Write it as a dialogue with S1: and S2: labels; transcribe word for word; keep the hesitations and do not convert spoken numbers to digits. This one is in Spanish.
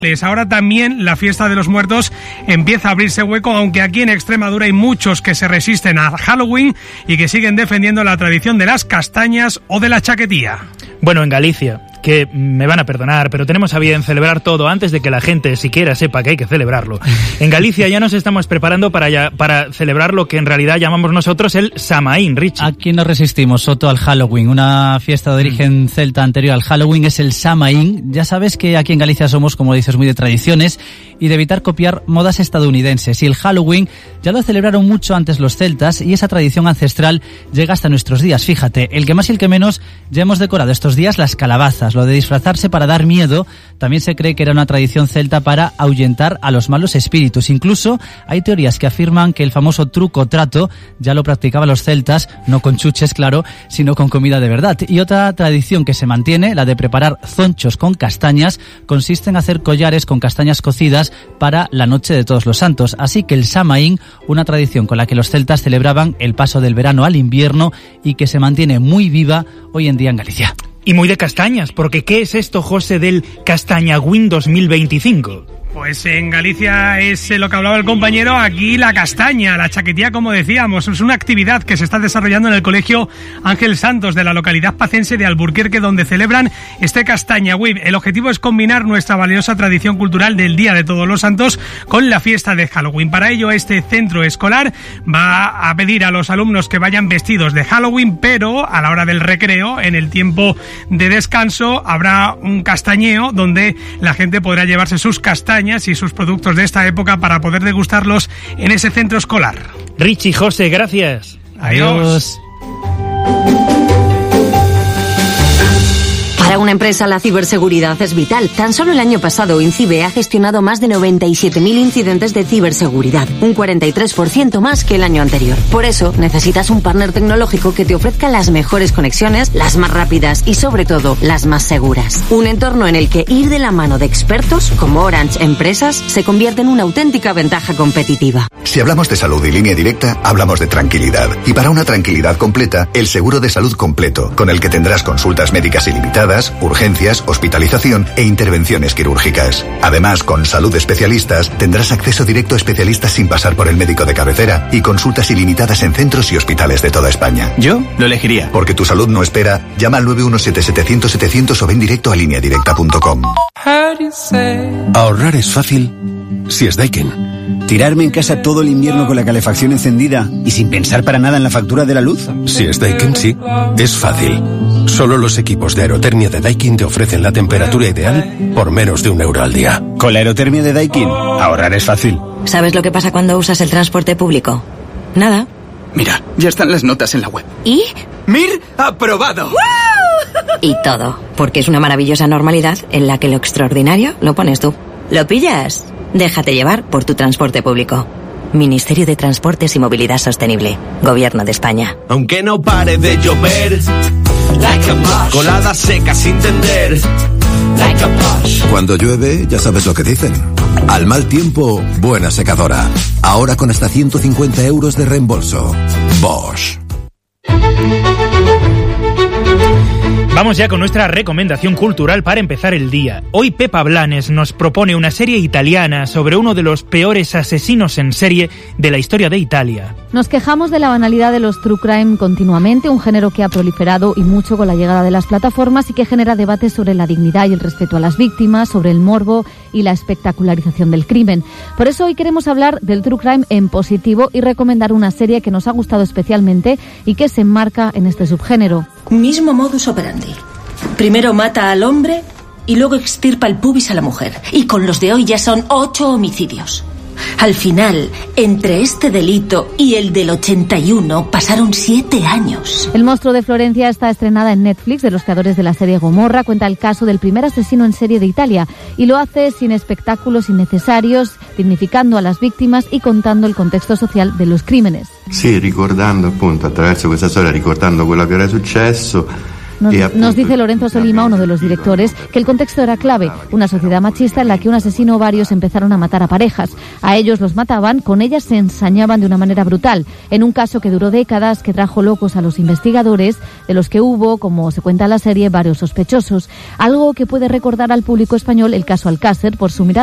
S1: Ahora también la fiesta de los muertos empieza a abrirse hueco, aunque aquí en Extremadura hay muchos que se resisten a Halloween y que siguen defendiendo la tradición de las castañas o de la chaquetía.
S2: Bueno, en Galicia, que me van a perdonar, pero tenemos a bien celebrar todo antes de que la gente siquiera sepa que hay que celebrarlo. En Galicia ya nos estamos preparando para, ya, para celebrar lo que en realidad llamamos nosotros el Samaín, Richie.
S3: Aquí nos resistimos, Soto, al Halloween. Una fiesta de origen mm. celta anterior al Halloween es el Samaín. Ya sabes que aquí en Galicia somos, como dices, muy de tradiciones y de evitar copiar modas estadounidenses. Y el Halloween ya lo celebraron mucho antes los celtas y esa tradición ancestral llega hasta nuestros días. Fíjate, el que más y el que menos ya hemos decorado estos días las calabazas. Lo de disfrazarse para dar miedo también se cree que era una tradición celta para ahuyentar a los malos espíritus. Incluso hay teorías que afirman que el famoso truco trato ya lo practicaban los celtas, no con chuches, claro, sino con comida de verdad. Y otra tradición que se mantiene, la de preparar zonchos con castañas, consiste en hacer collares con castañas cocidas para la noche de Todos los Santos. Así que el Samaín, una tradición con la que los celtas celebraban el paso del verano al invierno y que se mantiene muy viva hoy en día en Galicia.
S2: Y muy de castañas, porque ¿qué es esto, José, del Castañagüín dos mil veinticinco?
S1: Pues en Galicia es lo que hablaba el compañero, aquí la castaña, la chaquetía, como decíamos, es una actividad que se está desarrollando en el Colegio Ángel Santos de la localidad pacense de Alburquerque, donde celebran este Castañagüín. El objetivo es combinar nuestra valiosa tradición cultural del Día de Todos los Santos con la fiesta de Halloween. Para ello, este centro escolar va a pedir a los alumnos que vayan vestidos de Halloween, pero a la hora del recreo, en el tiempo de descanso, habrá un castañeo donde la gente podrá llevarse sus castañas y sus productos de esta época para poder degustarlos en ese centro escolar.
S2: Richie, José, gracias.
S1: Adiós.
S4: Para una empresa la ciberseguridad es vital. Tan solo el año pasado INCIBE ha gestionado más de noventa y siete mil incidentes de ciberseguridad, un cuarenta y tres por ciento más que el año anterior. Por eso necesitas un partner tecnológico que te ofrezca las mejores conexiones, las más rápidas y sobre todo las más seguras. Un entorno en el que ir de la mano de expertos como Orange Empresas se convierte en una auténtica ventaja competitiva.
S5: Si hablamos de salud y línea directa, hablamos de tranquilidad. Y para una tranquilidad completa, el seguro de salud completo, con el que tendrás consultas médicas ilimitadas, urgencias, hospitalización e intervenciones quirúrgicas. Además, con Salud Especialistas tendrás acceso directo a especialistas sin pasar por el médico de cabecera y consultas ilimitadas en centros y hospitales de toda España.
S6: Yo lo elegiría.
S5: Porque tu salud no espera, llama al nueve uno siete siete cero cero setecientos o ven directo a línea directa punto com.
S7: Ahorrar es fácil si es Daikin.
S6: ¿Tirarme en casa todo el invierno con la calefacción encendida y sin pensar para nada en la factura de la luz?
S7: Si es Daikin, sí. Es fácil. Solo los equipos de aerotermia de Daikin te ofrecen la temperatura ideal por menos de un euro al día.
S6: Con la aerotermia de Daikin, ahorrar es fácil.
S4: ¿Sabes lo que pasa cuando usas el transporte público? Nada.
S6: Mira, ya están las notas en la web.
S4: ¿Y?
S6: ¡Mir aprobado! ¡Woo!
S4: Y todo, porque es una maravillosa normalidad en la que lo extraordinario lo pones tú. ¿Lo pillas? Déjate llevar por tu transporte público. Ministerio de Transportes y Movilidad Sostenible. Gobierno de España.
S8: Aunque no pare de llover, like a colada seca sin tender, like a
S9: cuando llueve, ya sabes lo que dicen. Al mal tiempo, buena secadora. Ahora con hasta ciento cincuenta euros de reembolso. Bosch.
S2: Vamos ya con nuestra recomendación cultural para empezar el día. Hoy Pepa Blanes nos propone una serie italiana sobre uno de los peores asesinos en serie de la historia de Italia.
S10: Nos quejamos de la banalidad de los true crime continuamente, un género que ha proliferado y mucho con la llegada de las plataformas y que genera debates sobre la dignidad y el respeto a las víctimas, sobre el morbo y la espectacularización del crimen. Por eso hoy queremos hablar del true crime en positivo y recomendar una serie que nos ha gustado especialmente y que se enmarca en este subgénero.
S11: Mismo modus operandi. Primero mata al hombre y luego extirpa el pubis a la mujer. Y con los de hoy ya son ocho homicidios. Al final, entre este delito y el del ochenta y uno, pasaron siete años.
S10: El monstruo de Florencia está estrenada en Netflix, de los creadores de la serie Gomorra. Cuenta el caso del primer asesino en serie de Italia y lo hace sin espectáculos innecesarios, dignificando a las víctimas y contando el contexto social de los crímenes.
S12: Sì, ricordando appunto attraverso questa storia, ricordando quello che era successo
S10: Nos, nos dice Lorenzo Solima, uno de los directores, que el contexto era clave, una sociedad machista en la que un asesino o varios empezaron a matar a parejas. A ellos los mataban, con ellas se ensañaban de una manera brutal, en un caso que duró décadas, que trajo locos a los investigadores, de los que hubo, como se cuenta en la serie, varios sospechosos. Algo que puede recordar al público español el caso Alcácer por su mirada